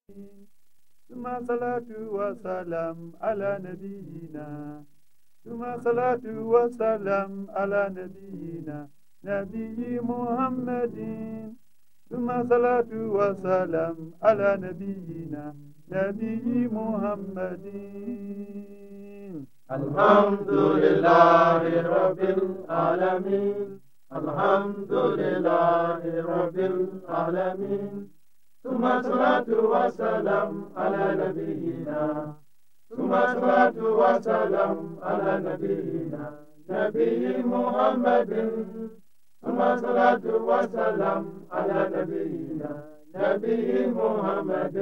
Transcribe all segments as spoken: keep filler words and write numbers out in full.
ثم صلاة وسلام على نبينا ثم صلاة وسلام على نبينا نبي محمد ثم صلاة وسلام على نبينا نبي محمد الحمد لله رب العالمين الحمد لله رب العالمين ثم صلاة وسلام على نبينا ثم صلاة وسلام على نبينا نبي محمد ثم صلاة وسلام على نبينا نبي محمد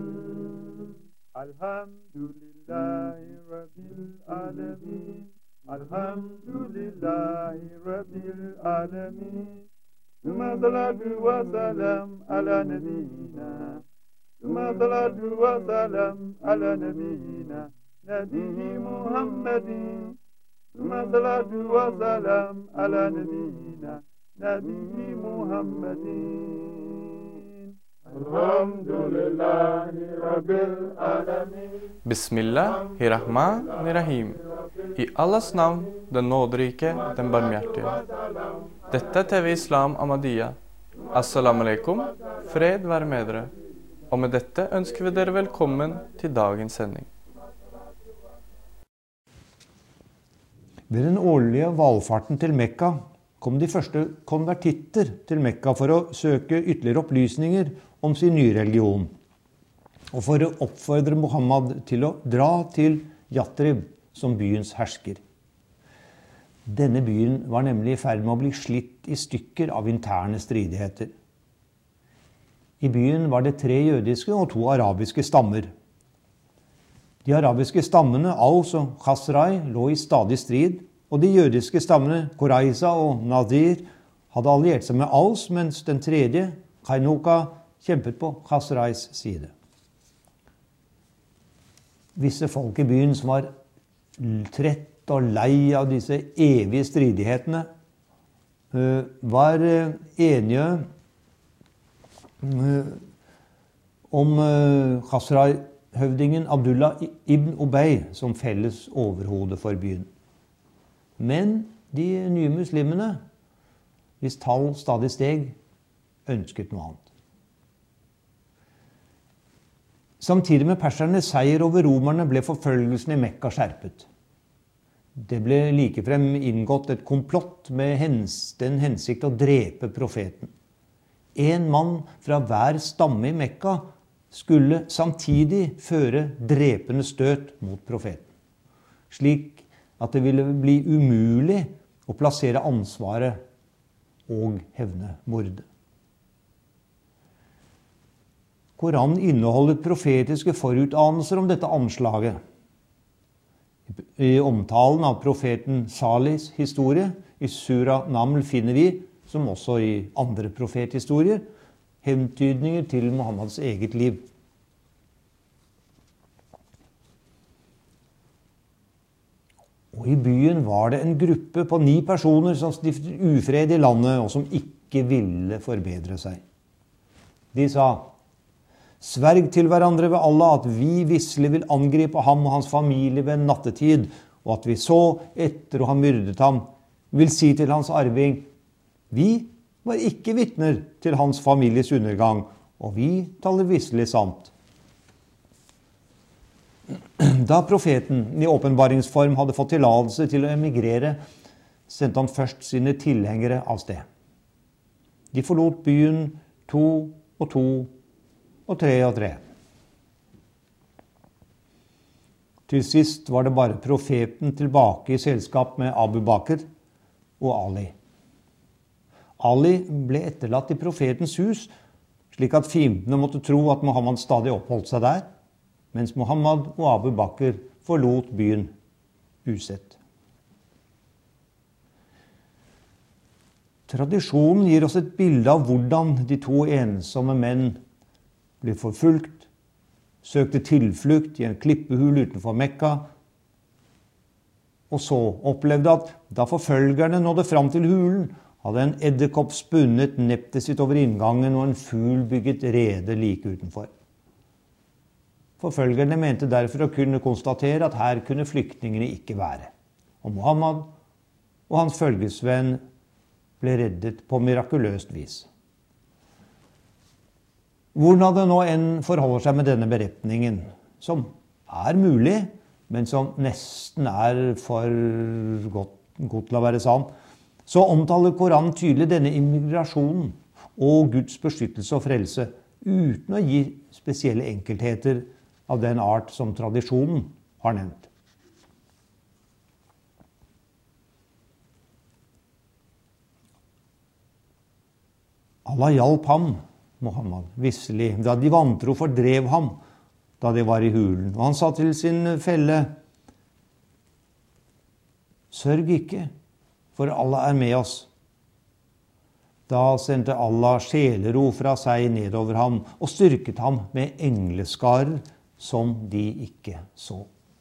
الحمد لله رب العالمين الحمد لله رب العالمين ثم صلاة وسلام على نبينا ثم صلاة وسلام على نبينا نبي محمد ثم صلاة وسلام على نبينا نبي محمد الحمد لله رب العالمين Bismillahirrahmanirrahim. I Allahs navn, den nåderike, den barmhjertige. Dette er T V Islam Ahmadiyya. Assalamu alaikum, fred være med dere. Og med dette ønsker vi dere velkommen til dagens sending. Ved den årlige valfarten til Mekka kom de første konvertitter til Mekka for å søke ytterligere opplysninger om sin nye religion, og for å oppfordre Muhammad til å dra til Yatrib som byens hersker. Denne byen var nemlig i ferd med å bli slitt i stykker av interne stridigheter. I byen var det tre jødiske og to arabiske stammer. De arabiske stammene, Aus og Khazraj, lå i stadig strid, og de jødiske stammene, Qurayza og Nadir, hadde alliert seg med Aus, mens den tredje, Qainuqa, kjempet på Khazrajs side. Visse folk i byen som var trett og lei av disse evige stridighetene, var enige om Khazraj-høvdingen Abdullah ibn Ubay som felles overhode for byen. Men de nye muslimene, hvis tall stadig steg, ønsket noe annet. Samtidig med persernes seier over romerne ble forfølgelsen i Mekka skjerpet. Det ble likefrem inngått et komplott med hens, den hensikt å drepe profeten. En mann fra hver stamme i Mekka skulle samtidig føre drepende støt mot profeten, slik at det ville bli umulig å plassere ansvaret og hevne mordet. Koranen inneholder profetiske forutanelser om dette anslaget. I omtalen av profeten Salihs historie i Sura Naml finner vi, som også i andre profethistorier, hentydninger til Muhammads eget liv. Og i byen var det en gruppe på ni personer som stiftet ufred i landet, og som ikke ville forbedre seg. De sa: «Sverg til hverandre ved Allah at vi visselig vil angripe ham og hans familie ved nattetid, og at vi så, etter å ha myrdet ham, vil si til hans arving: vi var ikke vitner til hans families undergang, og vi taler visselig sant.» Da profeten i åpenbaringsform hadde fått tilladelse til å emigrere, sendte han først sine tilhengere av sted. De forlot byen to og to og tre og tre. Til sist var det bare profeten tilbake i selskap med Abu Bakr og Ali. Ali ble etterlatt i profetens hus, slik at fiendene måtte tro at Muhammad stadig oppholdt seg der, mens Muhammad og Abu Bakr forlot byen usett. Tradisjonen gir oss et bilde av hvordan de to ensomme menn ble forfulgt, søkte tilflukt i en klippehul utenfor Mekka, og så opplevde at da forfølgerne nådde fram til hulen, hadde en edderkopp spunnet nettet sitt over inngangen og en fugl bygget rede like utenfor. Forfølgerne mente derfor å kunne konstatere at her kunne flyktningene ikke være. Og Muhammad og hans følgesvenn ble reddet på mirakuløst vis. Hvordan det nå enn forholder seg med denne beretningen, som er mulig, men som nesten er for godt, godt til å være sann, så omtaler Koranen tydelig denne immigrasjonen og Guds beskyttelse og frelse, uten å gi spesielle enkeltheter av den art som tradisjonen har nevnt. Allah hjalp ham, Muhammad, visselig, da de vantro fordrev ham da de var i hulen. Og han sa til sin felle, sørg ikke, for Allah er med oss. Da sendte Allah sjelero fra seg nedover ham og styrket ham med engleskarer som de ikke så.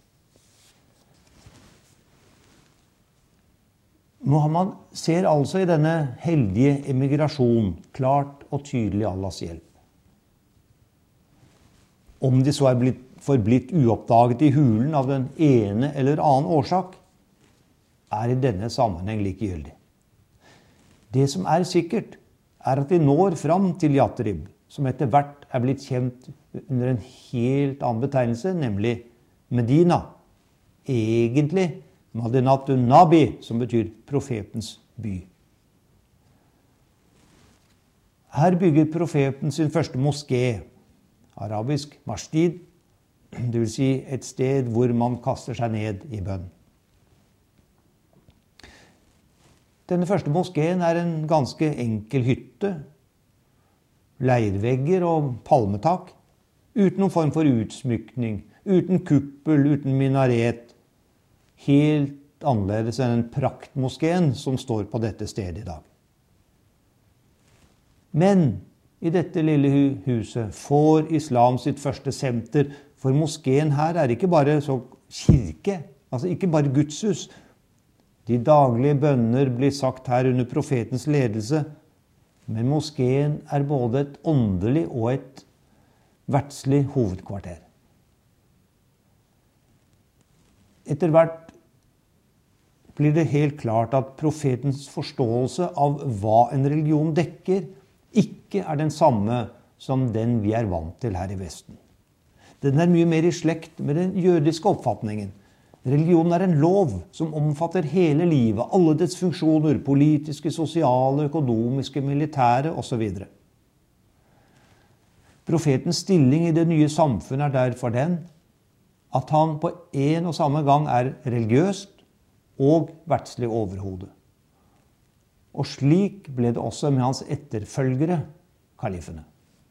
Muhammad ser altså i denne heldige emigrasjon klart og tydelig Allahs hjelp. Om de så er blitt, forblitt uoppdaget i hulen av den ene eller annen årsak, er i denne sammenheng likegyldig. Det som er sikkert, er at de når fram til Yatrib, som etter hvert er blitt kjent under en helt annen betegnelse, nemlig Medina. Egentlig Madinatun Nabi, som betyr profetens by. Her bygger profeten sin første moské, arabisk masjid, det vil si et sted hvor man kaster seg ned i bønn. Denne første moskeen er en ganske enkel hytte, leirvegger og palmetak, uten noen form for utsmykning, uten kuppel, uten minaret, helt annerledes enn en praktmoskeen som står på dette stedet i dag. Men i dette lille huset får islam sitt første senter, for moskeen her er ikke bare så kirke, altså ikke bare gudshus. De daglige bønner blir sagt her under profetens ledelse, men moskeen er både et åndelig og et verdslig hovedkvarter. Etter hvert blir det helt klart at profetens forståelse av hva en religion dekker, ikke er den samme som den vi er vant til her i Vesten. Den er mye mer i slekt med den jødiske oppfatningen. Religionen er en lov som omfatter hele livet, alle dets funksjoner, politiske, sosiale, økonomiske, militære osv. Profetens stilling i det nye samfunnet er derfor den at han på en og samme gang er religiøst og verdslig overhode. Og slik ble det også med hans etterfølgere, kalifene.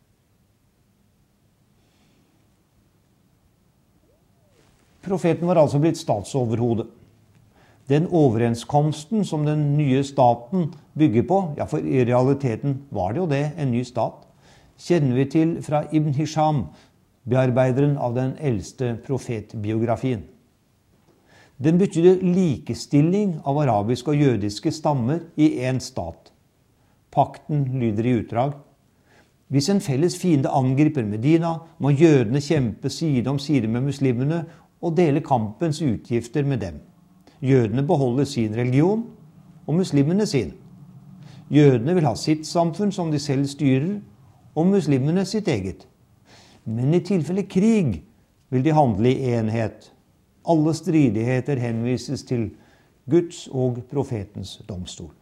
Profeten var altså blitt statsoverhode. Den overenskomsten som den nye staten bygger på, ja, for i realiteten var det jo det, en ny stat, kjenner vi til fra Ibn Hisham, bearbeideren av den eldste profetbiografien. Den betydde likestilling av arabiske og jødiske stammer i en stat. Pakten lyder i utdrag: hvis en felles fiende angriper Medina, må jødene kjempe side om side med muslimene og dele kampens utgifter med dem. Jødene beholder sin religion, og muslimene sin. Jødene vil ha sitt samfunn som de selv styrer, og muslimene sitt eget. Men i tilfelle krig vil de handle i enhet. Alle stridigheter henvises til Guds og profetens domstol.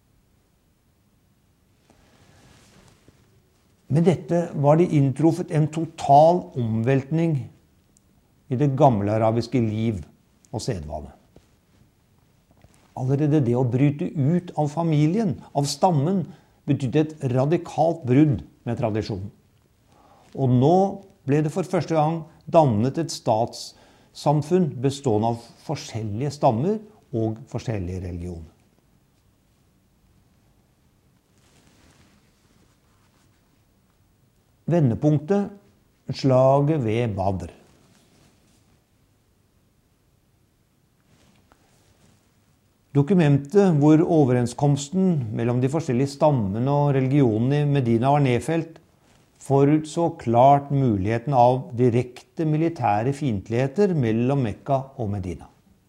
Med dette var det inntruffet en total omveltning i det gamle arabiske liv og sedvane. Allerede det å bryte ut av familien, av stammen, betydde et radikalt brudd med tradisjonen. Og nå ble det for første gang dannet et statssamfunn bestående av forskjellige stammer og forskjellige religioner. Vendepunktet, slaget ved Badr. Dokumentet hvor overenskomsten mellom de forskjellige stammene og religionene i Medina var nedfelt, forutså klart muligheten av direkte militære fiendtligheter mellom Mekka og Medina.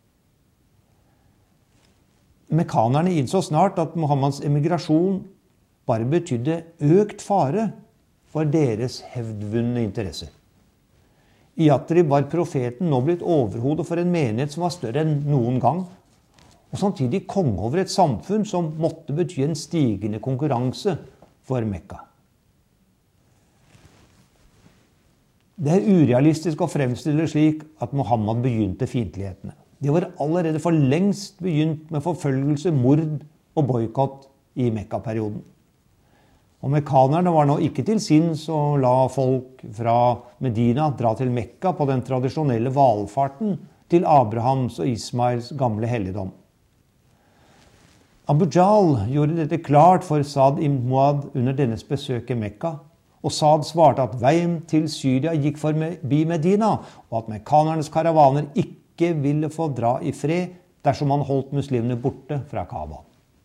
Mekkanerne innså snart at Muhammads emigrasjon bare betydde økt fare for deres hevdvunne interesser. I Yatrib var profeten nå blitt overhode for en menighet som var større enn noen gang, og samtidig konge over et samfunn som måtte bety en stigende konkurranse for Mekka. Det er urealistisk å fremstille slik at Muhammad begynte fiendtlighetene. De var allerede for lengst begynt med forfølgelse, mord og boykott i Mekka-perioden. Og mekkanerne var nå ikke til sinns å la folk fra Medina dra til Mekka på den tradisjonelle valfarten til Abrahams og Ismails gamle helligdom. Abu Jahl gjorde dette klart for Saad ibn Muad under dennes besøk i Mekka, og Saad svarte at veien til Syria gikk forbi Medina, og at mekkanernes karavaner ikke ville få dra i fred dersom man holdt muslimene borte fra Kaaba.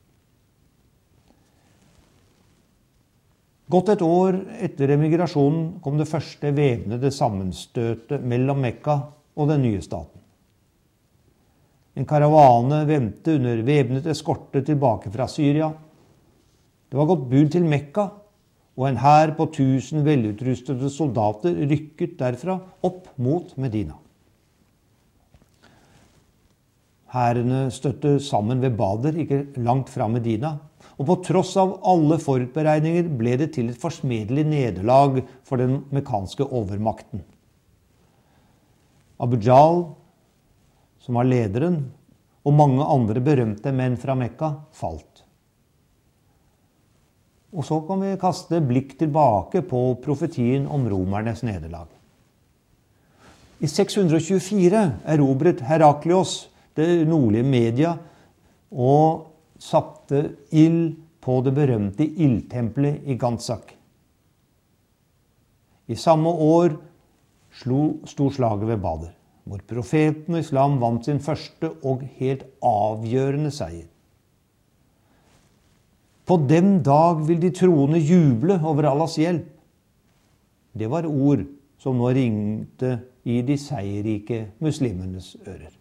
Godt et år etter emigrasjonen kom det første væpnede sammenstøtet mellom Mekka og den nye staten. En karavane vendte under væpnet eskorte tilbake fra Syria. Det var gått bud til Mekka, og en hær på tusen velutrustede soldater rykket derfra opp mot Medina. Hærene støtte sammen ved Badr, ikke langt fra Medina, og på tross av alle forutberegninger ble det til et forsmedelig nederlag for den mekkanske overmakten. Abu Jahl, som var lederen, og mange andre berømte menn fra Mekka, falt. Og så kan vi kaste blikk tilbake på profetien om romernes nederlag. I seks hundre tjuefire erobret Heraklios det nordlige Media og satte ild på det berømte ildtempelet i Ganzak. I samme år slo, sto slaget ved Badr, hvor profeten og islam vant sin første og helt avgjørende seier. På den dag vil de troende juble over Allahs hjelp. Det var ord som nå ringte i de seierrike muslimenes ører.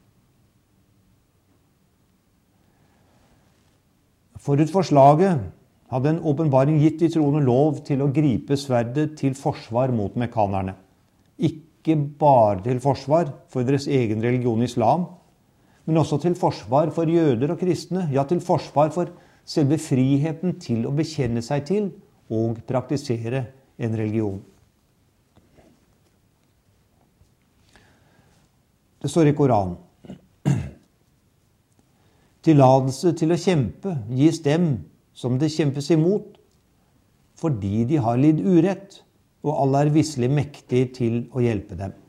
Forut for slaget hadde en åpenbaring gitt de troende lov til å gripe sverdet til forsvar mot mekkanerne. Ikke bare til forsvar for deres egen religion islam, men også til forsvar for jøder og kristne, ja til forsvar for selve friheten til å bekjenne seg til og praktisere en religion. Det står i Koranen: tillatelse til å kjempe gis dem som det kjempes imot, fordi de har lidd urett, og Allah er visselig mektig til å hjelpe dem.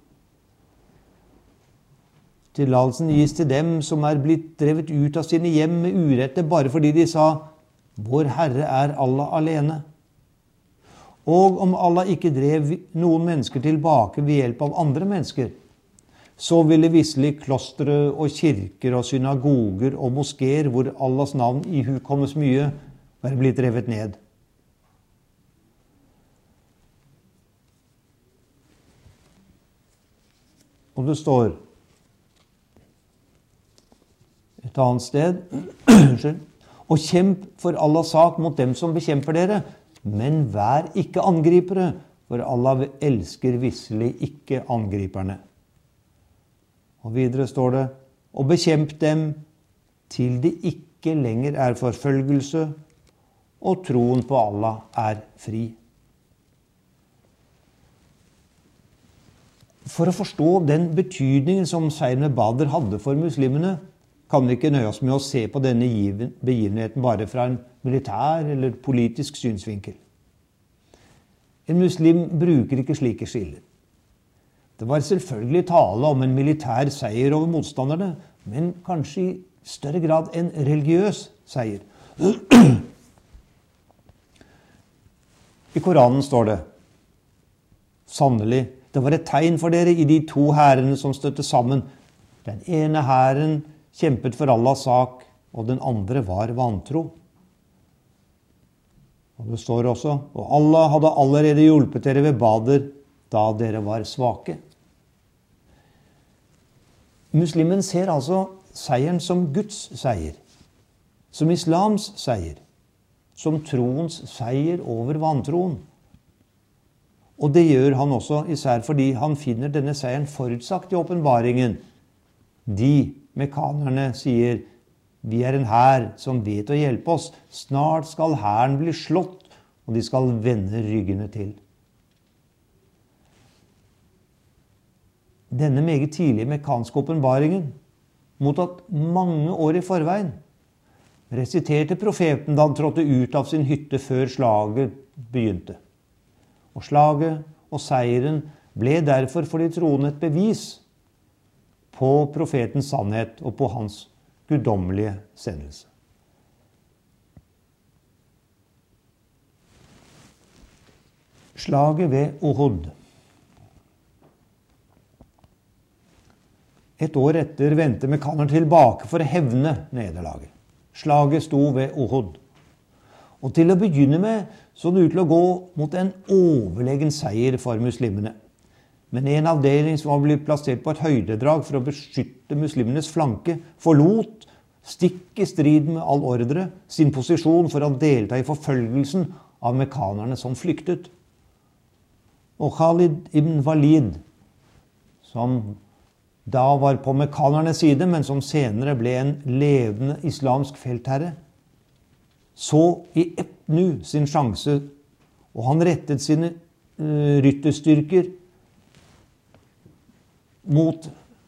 Tillatelsen gis til dem som er blitt drevet ut av sine hjem med urette bare fordi de sa: Vår Herre er Allah alene. Og om Allah ikke drev noen mennesker tilbake ved hjelp av andre mennesker, så ville visselig klostre og kirker og synagoger og moskeer hvor Allahs navn ihukommes mye, være blitt revet ned. Og det står et annet sted: og kjemp for Allahs sak mot dem som bekjemper dere, men vær ikke angripere, for Allah elsker visselig ikke angriperne. Og videre står det: og bekjemp dem til det ikke lenger er forfølgelse, og troen på Allah er fri. For å forstå den betydningen som seieren ved Badr hadde for muslimene, kan vi ikke nøye oss med å se på denne begivenheten bare fra en militær eller politisk synsvinkel. En muslim bruker ikke slike skiller. Det var selvfølgelig tale om en militær seier over motstanderne, men kanskje i større grad en religiøs seier. I Koranen står det: sannelig, det var et tegn for dere i de to hærene som støtte sammen. Den ene hæren kjempet for Allahs sak, og den andre var vantro. Og det står også, og Allah hadde allerede hjulpet dere ved bader da dere var svake. Muslimen ser altså seieren som Guds seier, som islams seier, som troens seier over vantroen. Og det gjør han også, især fordi han finner denne seieren forutsagt i åpenbaringen. De, mekanerne, sier, vi er en hær som vet å hjelpe oss. Snart skal hæren bli slått, og de skal vende ryggene til. Denne meget tidlige mekanske åpenbaringen, mottatt mange år i forveien, resiterte profeten da han trådte ut av sin hytte før slaget begynte. Og slaget og seieren ble derfor for de troende et bevis på profetens sannhet og på hans guddommelige sendelse. Slaget ved Uhud. Et år etter vendte mekanerne tilbake for å hevne nederlaget. Slaget sto ved Uhud. Og til å begynne med så det ut til å gå mot en overlegen seier for muslimene. Men en avdeling som var blitt plassert på et høydedrag for å beskytte muslimenes flanke, forlot, stikk i strid med all ordre, sin posisjon for å delta i forfølgelsen av mekanerne som flyktet. Og Khalid ibn Walid, som da var på mekanernes side, men som senere ble en levende islamsk feltherre, så i ett nu sin sjanse, og han rettet sine uh, rytterstyrker mot,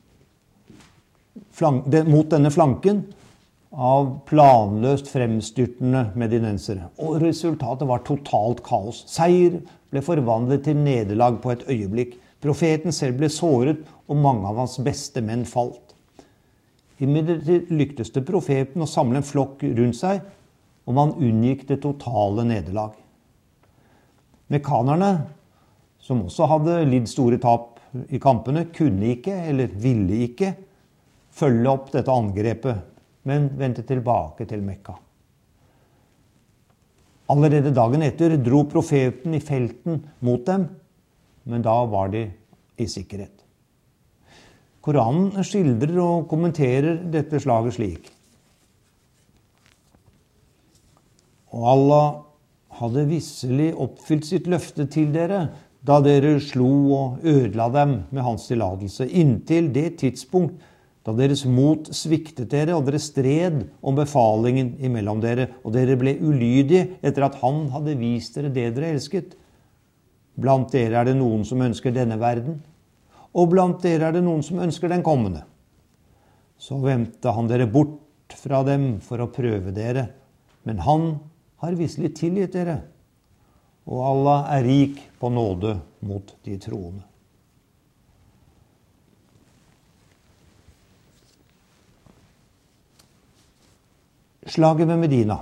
flank, de, mot denne flanken av planløst fremstyrtende medinensere. Og resultatet var totalt kaos. Seier ble forvandlet til nederlag på et øyeblikk. Profeten selv ble såret, og mange av hans beste menn falt. Imidlertid lyktes det profeten å samle en flokk rundt seg, og man unngikk det totale nederlag. Mekanerne, som også hadde lidd store tap i kampene, kunne ikke, eller ville ikke, følge opp dette angrepet, men vendte tilbake til Mekka. Allerede dagen etter dro profeten i felten mot dem, men da var de i sikkerhet. Koranen skildrer og kommenterer dette slaget slik. Og Allah hadde visselig oppfylt sitt løfte til dere, da dere slo og ødela dem med hans tilladelse, inntil det tidspunkt da deres mot sviktet dere, og dere stred om befalingen imellom dere, og dere ble ulydige etter at han hadde vist dere det dere elsket. Blant dere er det noen som ønsker denne verden, og blant dere er det noen som ønsker den kommende. Så vendte han dere bort fra dem for å prøve dere, men han har visselig tilgitt dere, og Allah er rik på nåde mot de troende. Slaget ved Medina.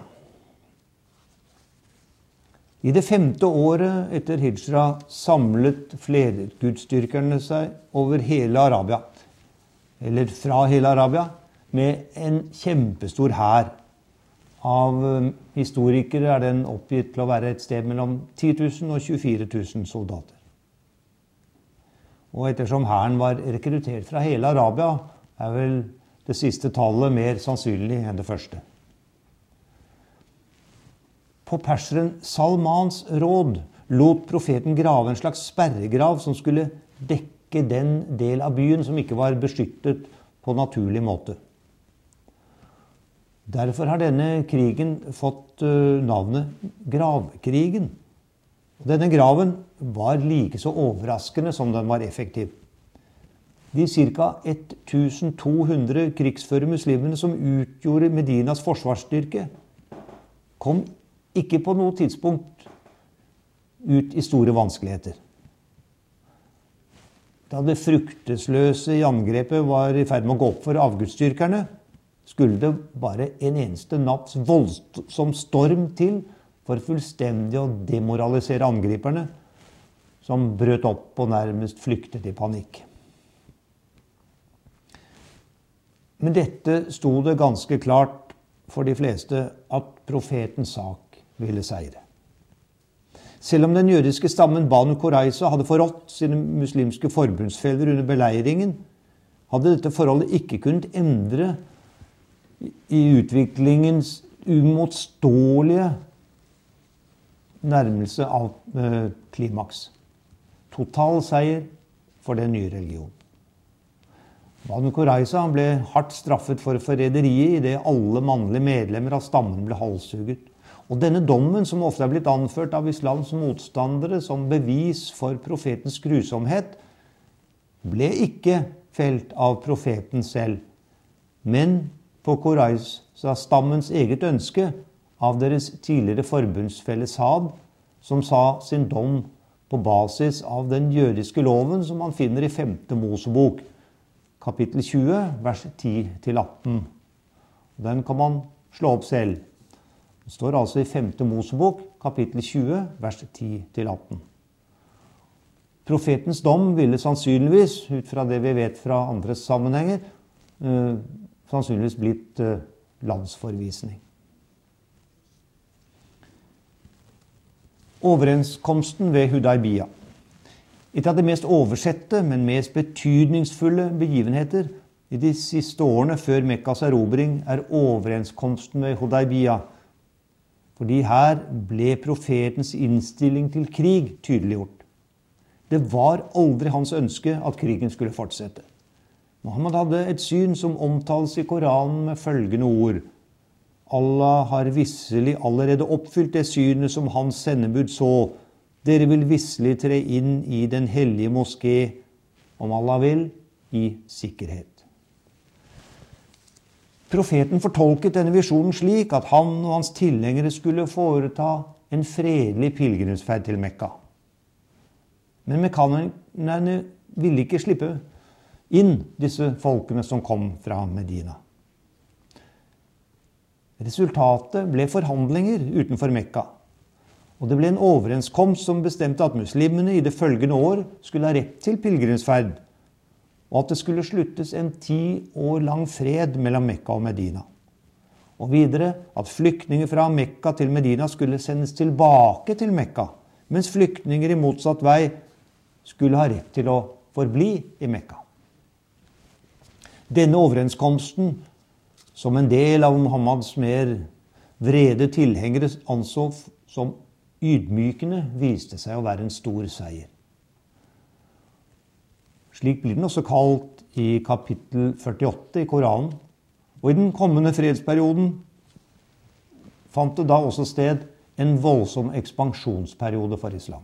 I det femte året etter Hijra samlet flergudsdyrkerne seg over hele Arabia, eller fra hele Arabia, med en kjempestor hær. Av historikere er den oppgitt til å være et sted mellom ti tusen og tjuefire tusen soldater. Og ettersom hæren var rekruttert fra hele Arabia, er vel det siste tallet mer sannsynlig enn det første. På perseren Salmans råd lot profeten grave en slags sperregrav som skulle dekke den del av byen som ikke var beskyttet på naturlig måte. Derfor har denne krigen fått navnet Gravkrigen. Denne graven var like så overraskende som den var effektiv. De ca. to hundre krigsføre muslimene som utgjorde Medinas forsvarsstyrke, kom ikke på noe tidspunkt ut i store vanskeligheter. Da det fruktesløse i angrepet var i ferd med å gå opp for avgudsdyrkerne, skulle det bare en eneste natts voldsom storm til for fullstendig å demoralisere angriperne, som brøt opp og nærmest flyktet i panikk. Men dette sto det ganske klart for de fleste at profetens sak ville seire. Selv om den jødiske stammen Banu Qurayza hadde forrådt sine muslimske forbundsfeller under beleiringen, hadde dette forholdet ikke kunnet endre i utviklingens umotståelige nærmelse av eh, klimaks. Total seier for den nye religionen. Banu Qurayza ble hardt straffet for forræderiet i det alle mannlige medlemmer av stammen ble halshugget. Og denne dommen, som ofte er blitt anført av islams motstandere som bevis for profetens grusomhet, ble ikke felt av profeten selv, men på Qurayza-stammens eget ønske av deres tidligere forbundsfelle Saad, som sa sin dom på basis av den jødiske loven som man finner i femte Mosebok, kapittel tjue, vers ti til atten. Den kan man slå opp selv. Det står altså i femte Mosebok, kapittel tjue, vers ti til atten. Profetens dom ville sannsynligvis, ut fra det vi vet fra andre sammenhenger, eh, sannsynligvis blitt eh, landsforvisning. Overenskomsten ved Hudaybiyah. Et av de mest oversette, men mest betydningsfulle begivenheter i de siste årene før Mekkas erobring er overenskomsten ved Hudaybiyah. Fordi her ble profetens innstilling til krig tydeliggjort. Det var aldri hans ønske at krigen skulle fortsette. Muhammed hadde et syn som omtales i Koranen med følgende ord: Allah har visselig allerede oppfylt det synet som hans sendebud så. Dere vil visselig tre inn i den hellige moské, om Allah vil, i sikkerhet. Profeten fortolket denne visjonen slik at han og hans tilhengere skulle foreta en fredelig pilgrimsferd til Mekka. Men mekkanerne ville ikke slippe inn disse folkene som kom fra Medina. Resultatet ble forhandlinger utenfor Mekka, og det ble en overenskomst som bestemte at muslimene i det følgende år skulle ha rett til pilgrimsferd, og at det skulle sluttes en ti år lang fred mellom Mekka og Medina. Og videre at flyktninger fra Mekka til Medina skulle sendes tilbake til Mekka, mens flyktninger i motsatt vei skulle ha rett til å forbli i Mekka. Denne overenskomsten, som en del av Muhammads mer vrede tilhengere anså som ydmykende, viste seg å være en stor seier. Slik blir den også kalt i kapittel førtiåtte i Koranen. Og i den kommende fredsperioden fant det da også sted en voldsom ekspansjonsperiode for islam.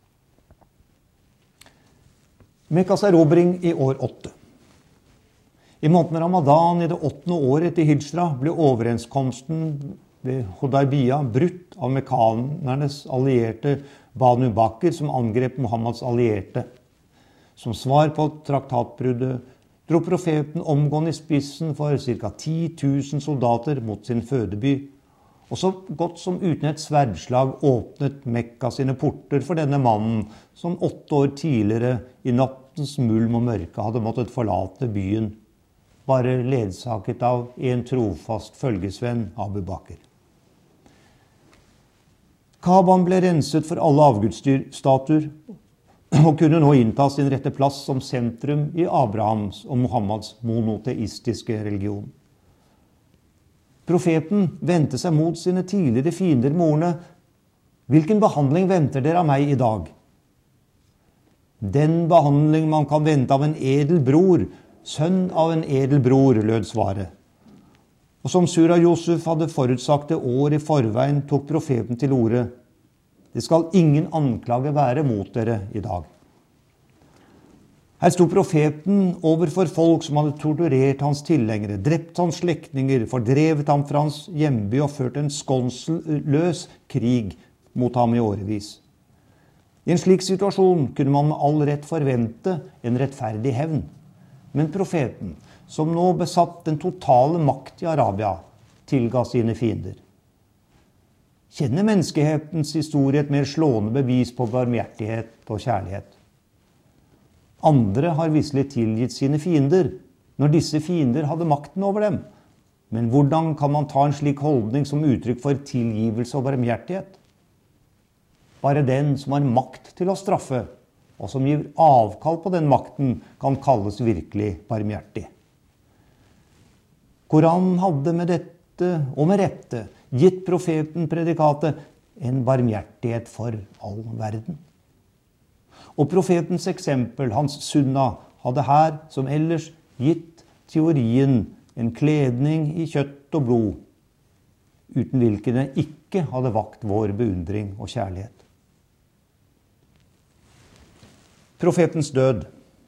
Mekkas erobring i år åtte. I måneden Ramadan i det åttende året etter Hijra ble overenskomsten ved Hudaybiyah brutt av mekkanernes allierte Banu Bakr, som angrep Muhammads allierte. Som svar på traktatbruddet dro profeten omgående i spissen for ca ti tusen soldater mot sin fødeby, og så godt som uten et sverdslag åpnet Mekka sine porter for denne mannen, som åtte år tidligere i nattens mulm og mørke hadde måttet forlate byen, bare ledsaget av en trofast følgesvenn, Abu Bakr. Kaban ble renset for alle avgudsstatuer, og kunne nå innta sin rette plass som sentrum i Abrahams og Muhammads monoteistiske religion. Profeten vendte seg mot sine tidligere fiender med ordene: «Hvilken behandling venter dere av meg i dag?» «Den behandling man kan vente av en edel bror, sønn av en edel bror», lød svaret. Og som Surah Yusuf hadde forutsagt det år i forveien, tok profeten til orde: «Det skal ingen anklage være mot dere i dag.» Her sto profeten overfor folk som hadde torturert hans tilhengere, drept hans slektninger, fordrevet ham fra hans hjemby og ført en skånseløs krig mot ham i årevis. I en slik situasjon kunne man med all rett forvente en rettferdig hevn. Men profeten, som nå besatt den totale makt i Arabia, tilga sine fiender. Kjenner menneskehetens historie et mer slående bevis på barmhjertighet og kjærlighet? Andre har visselig tilgitt sine fiender, når disse fiender hadde makten over dem. Men hvordan kan man ta en slik holdning som uttrykk for tilgivelse og barmhjertighet? Bare den som har makt til å straffe, og som gir avkall på den makten, kan kalles virkelig barmhjertig. Koranen hadde med dette, og med rette, gitt profeten predikatet en barmhjertighet for all verden. Og profetens eksempel, hans sunna, hadde her, som ellers, gitt teorien en kledning i kjøtt og blod, uten hvilken det ikke hadde vakt vår beundring og kjærlighet. Profetens død.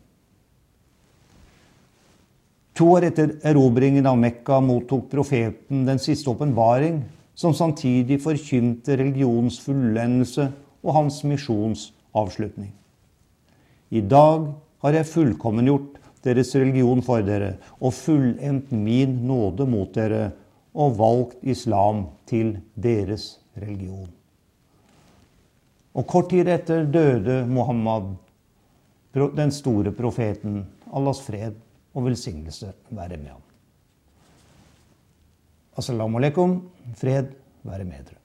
To år etter erobringen av Mekka mottok profeten den siste åpenbaring, som samtidig forkynte religions fullendelse og hans misjons avslutning. I dag har jeg fullkommengjort deres religion for dere, og fullendt min nåde mot dere, og valgt islam til deres religion. Og kort tid etter døde Muhammad, den store profeten, Allahs fred og velsignelse være med ham. Assalamu alaikum, fred være med dere.